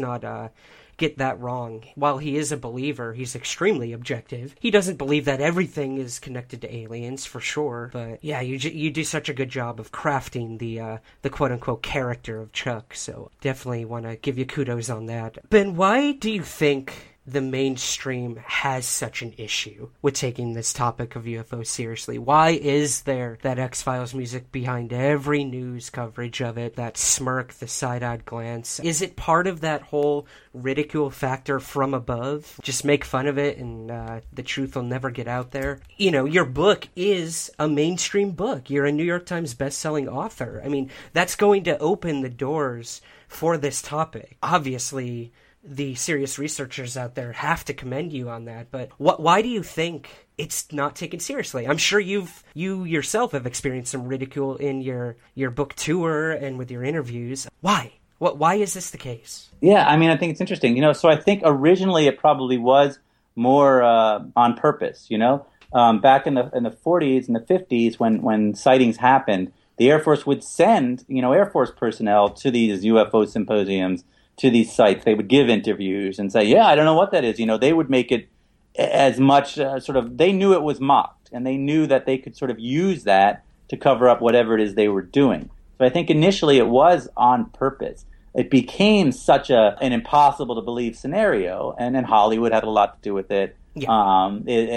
get that wrong. While he is a believer, he's extremely objective. He doesn't believe that everything is connected to aliens, for sure. But yeah, you do such a good job of crafting the quote-unquote character of Chuck, so definitely want to give you kudos on that. Ben, why do you think the mainstream has such an issue with taking this topic of UFO seriously? Why is there that X-Files music behind every news coverage of it, that smirk, the side-eyed glance? Is it part of that whole ridicule factor from above? Just make fun of it and the truth will never get out there? Your book is a mainstream book. You're a New York Times best-selling author. I mean, that's going to open the doors for this topic. Obviously, the serious researchers out there have to commend you on that, but why do you think it's not taken seriously? I'm sure you yourself have experienced some ridicule in your book tour and with your interviews. Why? Why is this the case? Yeah, I mean, I think it's interesting. So I think originally it probably was more on purpose. Back in the 40s and the 50s when sightings happened, the Air Force would send Air Force personnel to these UFO symposiums, to these sites. They would give interviews and say, yeah, I don't know what that is. They would make it as much they knew it was mocked, and they knew that they could sort of use that to cover up whatever it is they were doing. So I think initially it was on purpose. It became such an impossible to believe scenario, and then Hollywood had a lot to do with it. Yeah.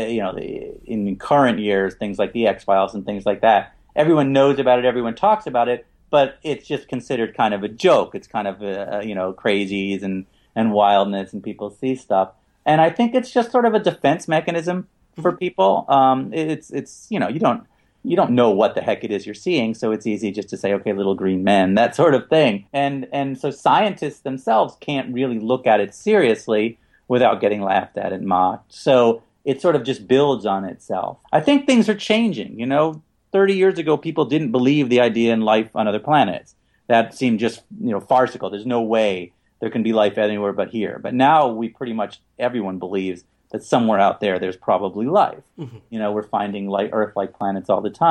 In current years, things like the X-Files and things like that, everyone knows about it, everyone talks about it, but it's just considered kind of a joke. It's kind of, crazies and wildness, and people see stuff. And I think it's just sort of a defense mechanism for people. It's you don't know what the heck it is you're seeing, so it's easy just to say, okay, little green men, that sort of thing. And so scientists themselves can't really look at it seriously without getting laughed at and mocked. So it sort of just builds on itself. I think things are changing, 30 years ago, people didn't believe the idea in life on other planets. That seemed just, farcical. There's no way there can be life anywhere but here. But now everyone believes that somewhere out there's probably life. Mm-hmm. We're finding Earth-like planets all the time.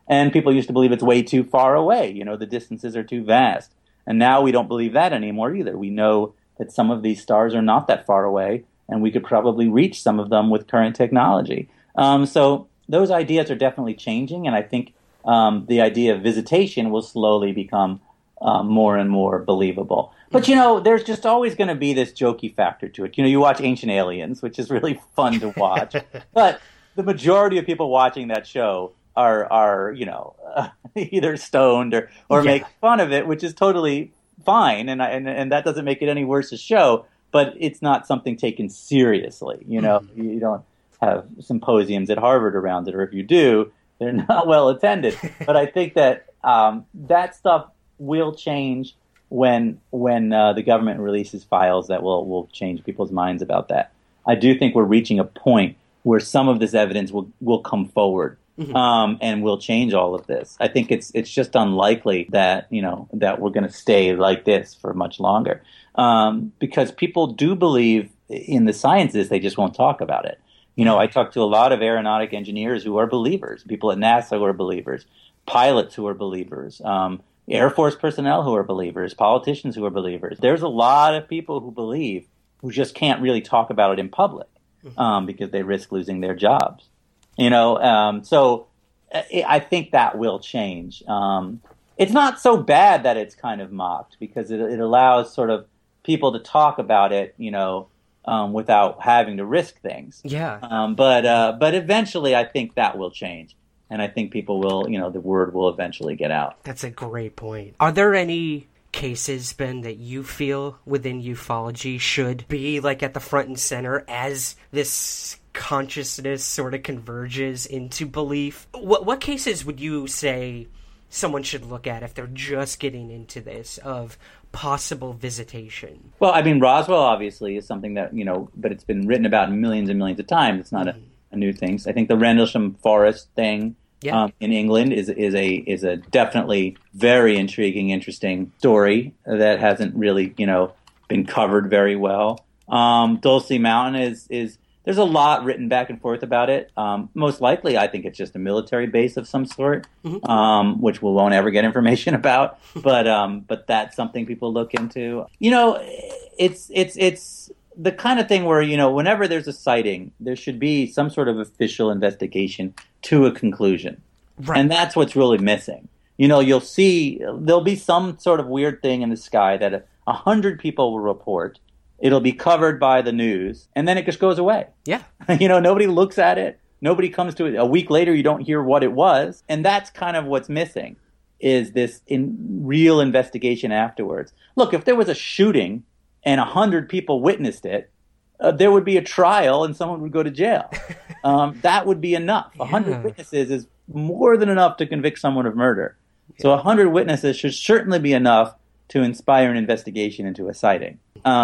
And people used to believe it's way too far away. The distances are too vast. And now we don't believe that anymore either. We know that some of these stars are not that far away, and we could probably reach some of them with current technology. So those ideas are definitely changing, and I think the idea of visitation will slowly become more and more believable. But, there's just always going to be this jokey factor to it. You watch Ancient Aliens, which is really fun to watch. But the majority of people watching that show are either stoned or make fun of it, which is totally fine. And that doesn't make it any worse a show. But it's not something taken seriously. You don't have symposiums at Harvard around it. Or if you do, they're not well attended. But I think that that stuff will change when the government releases files that will change people's minds about that. I do think we're reaching a point where some of this evidence will come forward, and will change all of this. I think it's just unlikely that that we're going to stay like this for much longer, because people do believe in the sciences, they just won't talk about it. I talk to a lot of aeronautic engineers who are believers, people at NASA who are believers, pilots who are believers, Air Force personnel who are believers, politicians who are believers. There's a lot of people who believe who just can't really talk about it in public because they risk losing their jobs. So I think that will change. It's not so bad that it's kind of mocked because it allows sort of people to talk about it, without having to risk things. Yeah. But eventually I think that will change. And I think people will, the word will eventually get out. That's a great point. Are there any cases, Ben, that you feel within ufology should be like at the front and center as this consciousness sort of converges into belief? What cases would you say someone should look at if they're just getting into this of possible visitation? Well, I mean, Roswell obviously is something that, but it's been written about millions and millions of times. It's not a new thing. I think the Rendlesham Forest thing in England is a definitely very intriguing, interesting story that hasn't really, been covered very well. Dulce Mountain is there's a lot written back and forth about it. Most likely, I think it's just a military base of some sort, which we won't ever get information about. But that's something people look into. It's the kind of thing where, whenever there's a sighting, there should be some sort of official investigation to a conclusion. Right. And that's what's really missing. You'll see there'll be some sort of weird thing in the sky that 100 people will report. It'll be covered by the news, and then it just goes away. Yeah. Nobody looks at it. Nobody comes to it. A week later, you don't hear what it was. And that's kind of what's missing, is this real investigation afterwards. Look, if there was a shooting and 100 people witnessed it, there would be a trial and someone would go to jail. That would be enough. 100 witnesses is more than enough to convict someone of murder. So 100 witnesses should certainly be enough to inspire an investigation into a sighting.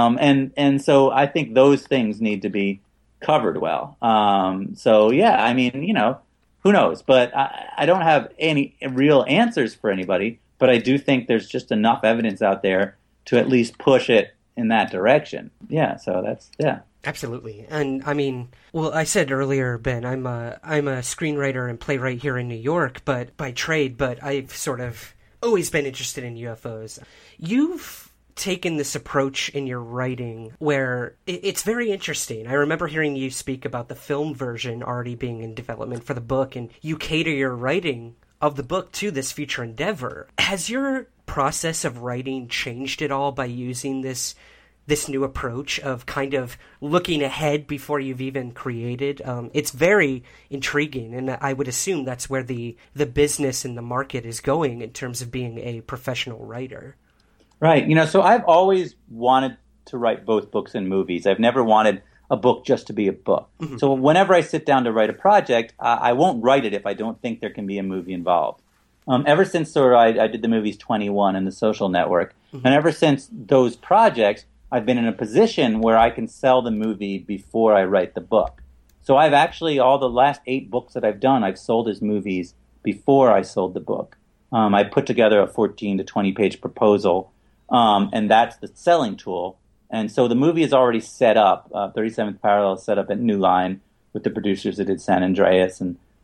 And so I think those things need to be covered well. So, yeah, I mean, who knows? But I don't have any real answers for anybody, but I do think there's just enough evidence out there to at least push it in that direction. Yeah, so that's, yeah. Absolutely. And I mean, well, I said earlier, Ben, I'm a screenwriter and playwright here in New York, but by trade, but I've sort of always been interested in UFOs. You've taken this approach in your writing where it's very interesting. I remember hearing you speak about the film version already being in development for the book, and you cater your writing of the book to this future endeavor. Has your process of writing changed at all by using this new approach of kind of looking ahead before you've even created? It's very intriguing, and I would assume that's where the business and the market is going in terms of being a professional writer. Right. So I've always wanted to write both books and movies. I've never wanted a book just to be a book. Mm-hmm. So whenever I sit down to write a project, I won't write it if I don't think there can be a movie involved. Ever since I did the movies 21 and The Social Network, and ever since those projects, I've been in a position where I can sell the movie before I write the book. So I've actually, all the last 8 books that I've done, I've sold as movies before I sold the book. I put together a 14 to 20 page proposal, and that's the selling tool. And so the movie is already set up. 37th Parallel is set up at New Line with the producers that did San Andreas and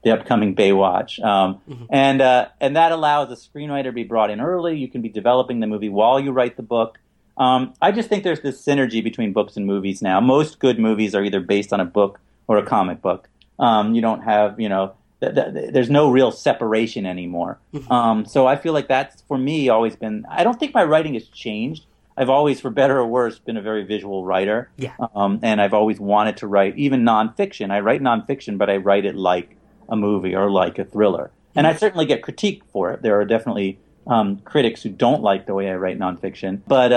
the upcoming Baywatch. And that allows a screenwriter to be brought in early. You can be developing the movie while you write the book. I just think there's this synergy between books and movies now. Most good movies are either based on a book or a comic book. You don't have, there's no real separation anymore. So I feel like that's, for me, always been, I don't think my writing has changed. I've always, for better or worse, been a very visual writer. Yeah. And I've always wanted to write, even nonfiction. I write nonfiction, but I write it like a movie or like a thriller. And I certainly get critique for it. There are definitely critics who don't like the way I write nonfiction. But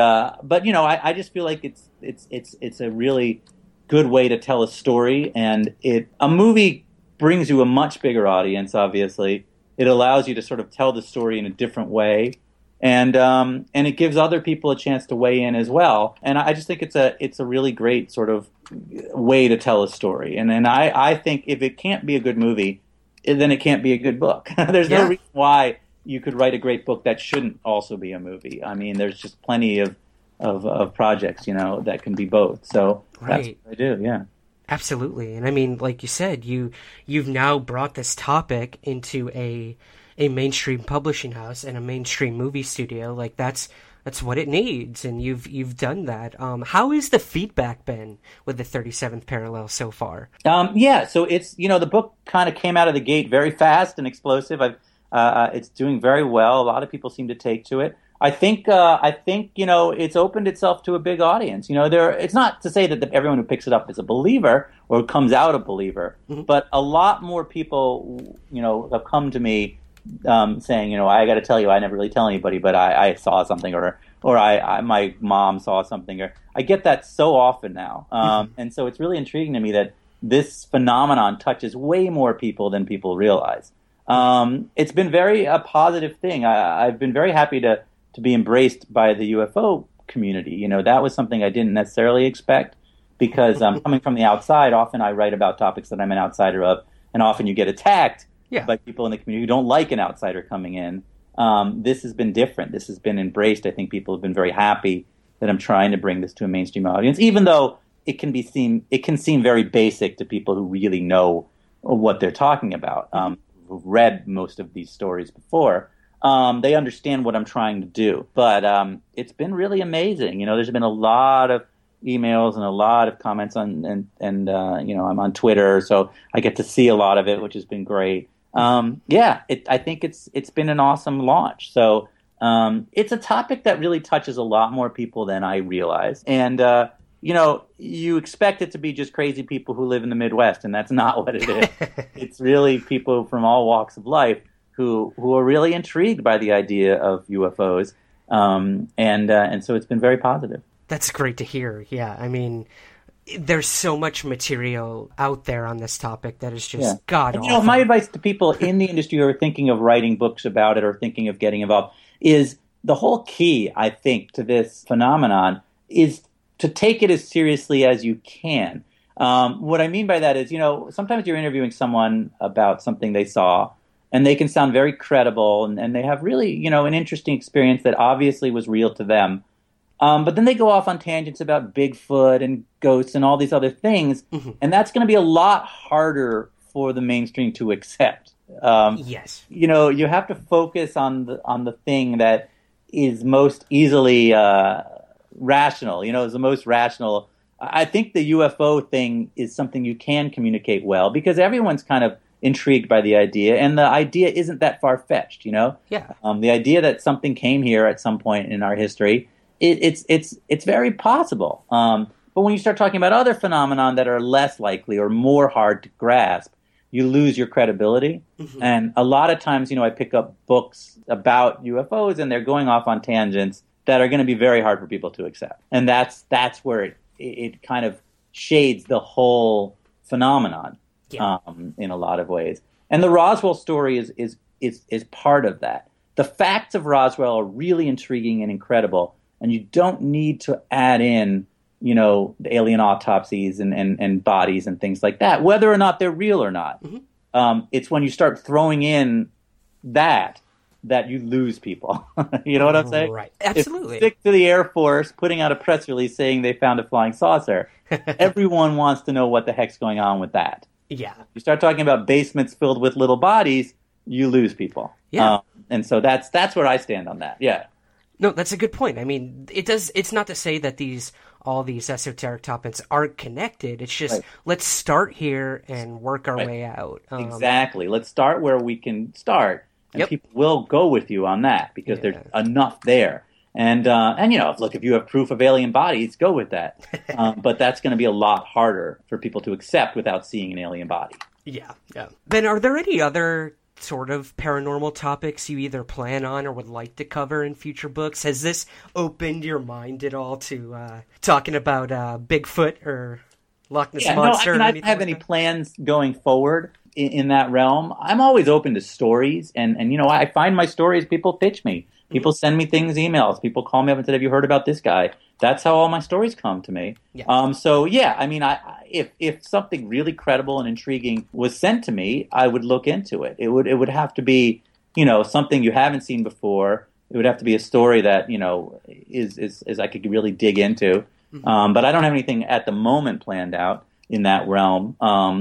I just feel like it's a really good way to tell a story. And a movie brings you a much bigger audience, obviously. It allows you to sort of tell the story in a different way. And it gives other people a chance to weigh in as well. And I just think it's a really great sort of way to tell a story. And I think if it can't be a good movie, then it can't be a good book. There's no reason why you could write a great book that shouldn't also be a movie. I mean, there's just plenty of projects, that can be both. So that's what I do. Yeah. Absolutely. And I mean, like you said, you've now brought this topic into a mainstream publishing house and a mainstream movie studio. Like that's what it needs, and you've done that. How has the feedback been with the 37th Parallel so far? So it's the book kind of came out of the gate very fast and explosive. It's doing very well. A lot of people seem to take to it. I think it's opened itself to a big audience. It's not to say that everyone who picks it up is a believer or comes out a believer, but a lot more people have come to me saying, I got to tell you, I never really tell anybody, but I saw something, or my mom saw something, or I get that so often now, and so it's really intriguing to me that this phenomenon touches way more people than people realize. It's been a positive thing. I've been very happy to be embraced by the UFO community. That was something I didn't necessarily expect, because coming from the outside, often I write about topics that I'm an outsider of, and often you get attacked by people in the community who don't like an outsider coming in. This has been different. This has been embraced. I think people have been very happy that I'm trying to bring this to a mainstream audience, even though it can seem very basic to people who really know what they're talking about, who've read most of these stories before. They understand what I'm trying to do. But it's been really amazing. There's been a lot of emails and a lot of comments I'm on Twitter, so I get to see a lot of it, which has been great. I think it's been an awesome launch. So it's a topic that really touches a lot more people than I realized. And you expect it to be just crazy people who live in the Midwest, and that's not what it is. It's really people from all walks of life who are really intrigued by the idea of UFOs, and so it's been very positive. That's great to hear. Yeah, I mean, there's so much material out there on this topic that is just god-awful. My advice to people in the industry who are thinking of writing books about it or thinking of getting involved is the whole key, I think, to this phenomenon is to take it as seriously as you can. What I mean by that is, sometimes you're interviewing someone about something they saw, and they can sound very credible, and they have really, an interesting experience that obviously was real to them. But then they go off on tangents about Bigfoot and ghosts and all these other things, and that's going to be a lot harder for the mainstream to accept. Yes. You have to focus on the thing that is most easily rational, is the most rational. I think the UFO thing is something you can communicate well, because everyone's kind of intrigued by the idea, and the idea isn't that far-fetched, Yeah. The idea that something came here at some point in our history, it's very possible. But when you start talking about other phenomena that are less likely or more hard to grasp, you lose your credibility. And a lot of times, I pick up books about UFOs, and they're going off on tangents that are going to be very hard for people to accept. And that's where it kind of shades the whole phenomenon in a lot of ways. And the Roswell story is part of that. The facts of Roswell are really intriguing and incredible, and you don't need to add in, the alien autopsies and bodies and things like that, whether or not they're real or not. It's when you start throwing in that you lose people. You know what I'm saying? Right. Absolutely. If you stick to the Air Force putting out a press release saying they found a flying saucer, everyone wants to know what the heck's going on with that. Yeah. You start talking about basements filled with little bodies, you lose people. Yeah. And so that's where I stand on that. Yeah. No, that's a good point. I mean, it's not to say that all these esoteric topics aren't connected. It's just, let's start here and work our way out. Exactly. Let's start where we can start. And people will go with you on that because there's enough there. And look, if you have proof of alien bodies, go with that. But that's going to be a lot harder for people to accept without seeing an alien body. Yeah. Ben, are there any other sort of paranormal topics you either plan on or would like to cover in future books? Has this opened your mind at all to talking about Bigfoot or Loch Ness Monster? I don't have any plans going forward in that realm. I'm always open to stories, and I find my stories, people pitch me. People send me things, emails. People call me up and say, "Have you heard about this guy?" That's how all my stories come to me. Yeah. If something really credible and intriguing was sent to me, I would look into it. It would have to be, something you haven't seen before. It would have to be a story that is I could really dig into. But I don't have anything at the moment planned out in that realm.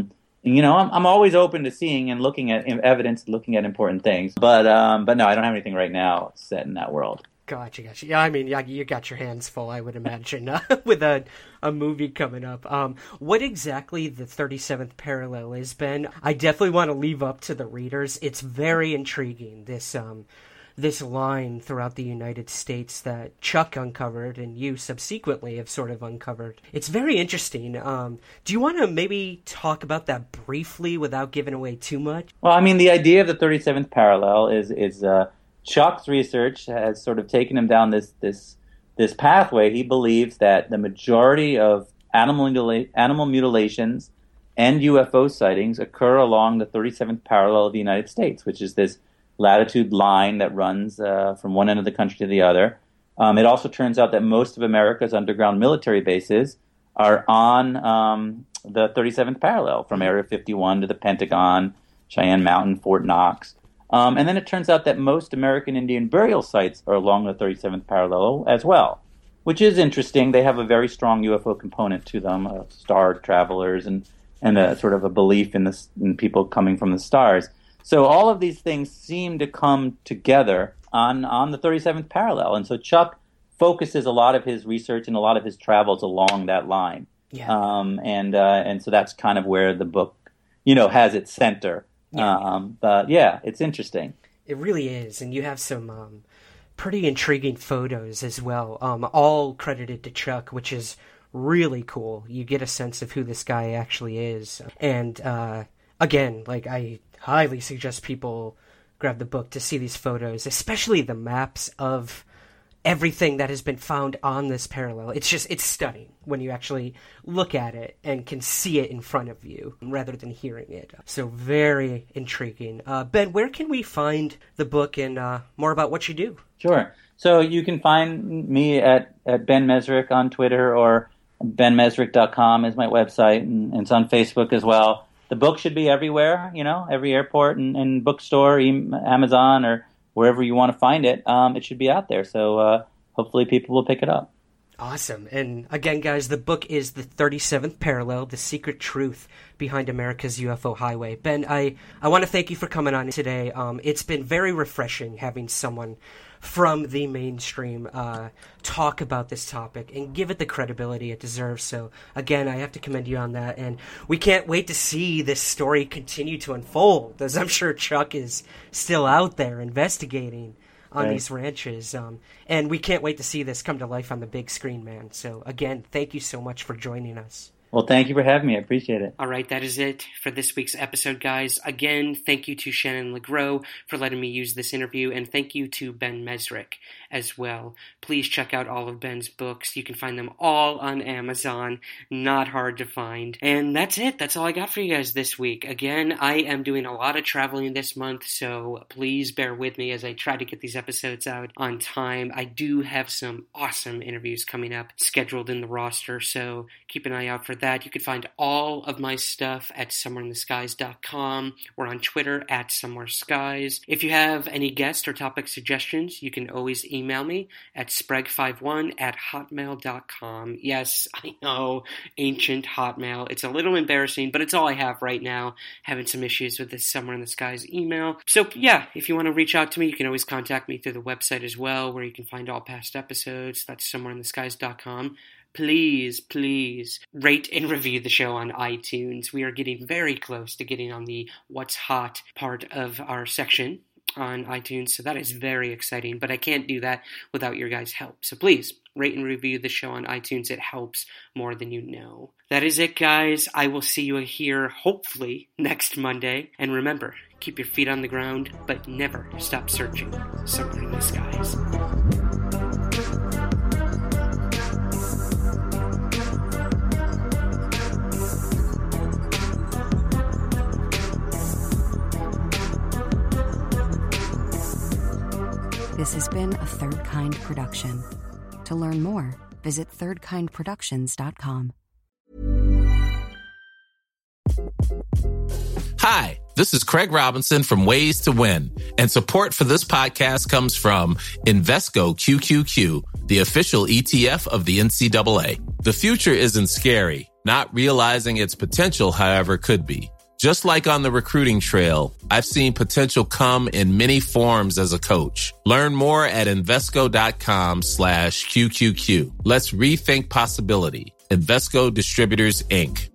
I'm always open to seeing and looking at evidence, looking at important things. But no, I don't have anything right now set in that world. Gotcha. Yeah, I mean, you got your hands full, I would imagine, with a movie coming up. What exactly the 37th parallel is, Ben? I definitely want to leave up to the readers. It's very intriguing, this line throughout the United States that Chuck uncovered and you subsequently have sort of uncovered. It's very interesting. Do you want to maybe talk about that briefly without giving away too much? Well, I mean, the idea of the 37th parallel is Chuck's research has sort of taken him down this pathway. He believes that the majority of animal mutilations and UFO sightings occur along the 37th parallel of the United States, which is this latitude line that runs from one end of the country to the other. It also turns out that most of America's underground military bases are on the 37th parallel, from Area 51 to the Pentagon, Cheyenne Mountain, Fort Knox. And then it turns out that most American Indian burial sites are along the 37th parallel as well, which is interesting. They have a very strong UFO component to them, star travelers and a sort of a belief in people coming from the stars. So all of these things seem to come together on the 37th parallel. And so Chuck focuses a lot of his research and a lot of his travels along that line. Yeah. And so that's kind of where the book, has its center. Yeah. But yeah, it's interesting. It really is. And you have some pretty intriguing photos as well, all credited to Chuck, which is really cool. You get a sense of who this guy actually is. And again, I highly suggest people grab the book to see these photos, especially the maps of everything that has been found on this parallel. It's stunning when you actually look at it and can see it in front of you rather than hearing it. So very intriguing. Ben, where can we find the book and more about what you do? Sure. So you can find me at Ben Mezrich on Twitter, or benmezrich.com is my website, and it's on Facebook as well. The book should be everywhere, every airport and bookstore, Amazon, or wherever you want to find it. It should be out there. So hopefully people will pick it up. Awesome. And again, guys, the book is The 37th Parallel, The Secret Truth Behind America's UFO Highway. Ben, I want to thank you for coming on today. It's been very refreshing having someone from the mainstream talk about this topic and give it the credibility it deserves. So again, I have to commend you on that, and we can't wait to see this story continue to unfold, as I'm sure Chuck is still out there investigating on these ranches, and we can't wait to see this come to life on the big screen, man. So again, thank you so much for joining us. Well, thank you for having me. I appreciate it. All right, that is it for this week's episode, guys. Again, thank you to Shannon LeGros for letting me use this interview, and thank you to Ben Mezrich as well. Please check out all of Ben's books. You can find them all on Amazon. Not hard to find. And that's it. That's all I got for you guys this week. Again, I am doing a lot of traveling this month, so please bear with me as I try to get these episodes out on time. I do have some awesome interviews coming up scheduled in the roster, so keep an eye out for that. You can find all of my stuff at somewhereintheskies.com. We're on Twitter at somewhereskies. If you have any guest or topic suggestions, you can always email me at spreg51@hotmail.com. Yes, I know, ancient Hotmail. It's a little embarrassing, but it's all I have right now. Having some issues with this Somewhere in the Skies email. So yeah, if you want to reach out to me, you can always contact me through the website as well, where you can find all past episodes. That's somewhereintheskies.com. Please rate and review the show on iTunes. We are getting very close to getting on the What's Hot part of our section on iTunes, so that is very exciting, but I can't do that without your guys' help. So please, rate and review the show on iTunes. It helps more than you know. That is it, guys. I will see you here, hopefully, next Monday. And remember, keep your feet on the ground, but never stop searching somewhere in the skies. This has been a Third Kind production. To learn more, visit thirdkindproductions.com. Hi, this is Craig Robinson from Ways to Win, and support for this podcast comes from Invesco QQQ, the official ETF of the NCAA. The future isn't scary. Not realizing its potential, however, could be. Just like on the recruiting trail, I've seen potential come in many forms as a coach. Learn more at Invesco.com/QQQ. Let's rethink possibility. Invesco Distributors, Inc.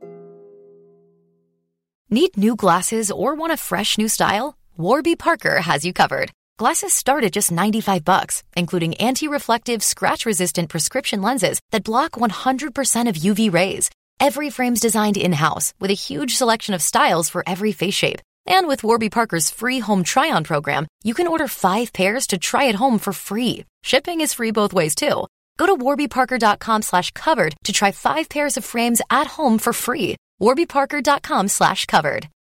Need new glasses or want a fresh new style? Warby Parker has you covered. Glasses start at just $95, including anti-reflective, scratch-resistant prescription lenses that block 100% of UV rays. Every frame's designed in-house with a huge selection of styles for every face shape. And with Warby Parker's free home try-on program, you can order 5 pairs to try at home for free. Shipping is free both ways, too. Go to warbyparker.com/covered to try 5 pairs of frames at home for free. warbyparker.com/covered.